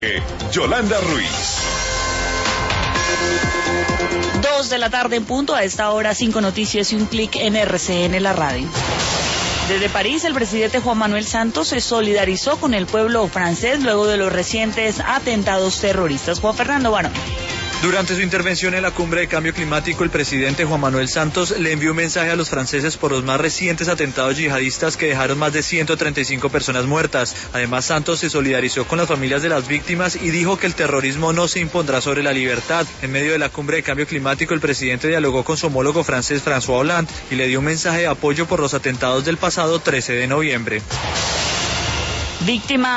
Yolanda Ruiz. 2 de la tarde en punto. A esta hora 5 noticias y un clic en RCN, la radio. Desde París, el presidente Juan Manuel Santos se solidarizó con el pueblo francés luego de los recientes atentados terroristas. Juan Fernando Barón. Durante su intervención en la cumbre de cambio climático, el presidente Juan Manuel Santos le envió un mensaje a los franceses por los más recientes atentados yihadistas que dejaron más de 135 personas muertas. Además, Santos se solidarizó con las familias de las víctimas y dijo que el terrorismo no se impondrá sobre la libertad. En medio de la cumbre de cambio climático, el presidente dialogó con su homólogo francés François Hollande y le dio un mensaje de apoyo por los atentados del pasado 13 de noviembre. Víctima